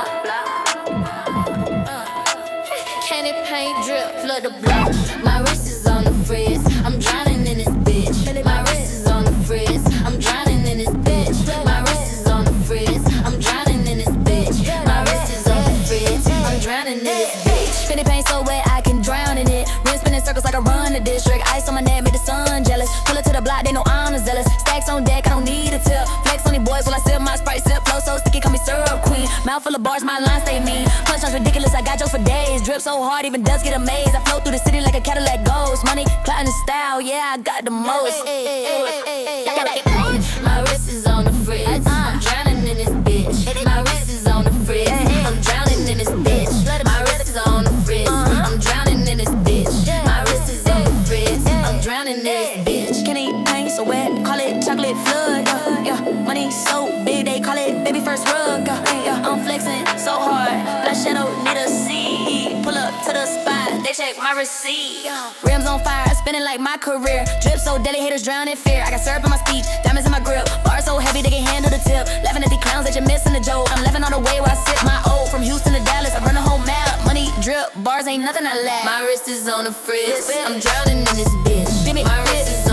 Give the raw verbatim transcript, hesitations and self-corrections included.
Candy paint drip, flood the block. My wrist is on the frizz. I'm drowning in this bitch. My wrist is on the frizz. I'm drowning in this bitch. My wrist is on the frizz. I'm drowning in this bitch. My wrist is on the frizz. I'm drowning in this bitch. Candy paint so wet I can drown in it. Rim spinning circles like I run the district. Ice on my neck, make the sun jealous. Pull it to the block, they know I'm a zealous. Stacks on deck, I don't need a tip. Flex on these boys while I sip my Sprite, sip flow so sticky, call me syrup queen. Mouth full of bars, my lines stay mean. Punchlines ridiculous, I got jokes for days. Drip so hard, even ducks get amazed. I float through the city like a Cadillac ghost. Money, clout, and style, yeah, I got the most. My wrist is on the frizz. I'm drowning in this bitch. My wrist is on the frizz. I'm drowning in this bitch. My wrist is on the frizz. I'm drowning in this bitch. My wrist is on the frizz. I'm drowning in this bitch. Candy paint so wet, call it chocolate flood. Yeah, yeah. Money so big, they call it baby first rug. Yeah, yeah. I'm flexing so hard, black shadow need a seat. Pull up to the spot, they check my receipt. Rims on fire, spinning like my career. Drip so deadly, haters drown in fear. I got syrup in my speech, diamonds in my grip. Bars so heavy they can handle the tip. Laughing at these clowns that you're missing the joke. I'm laughing all the way where I sip my O. From Houston to Dallas, I run the whole map. Money drip, bars ain't nothing I lack. My wrist is on the frizz. I'm drowning in this bitch. My wrist is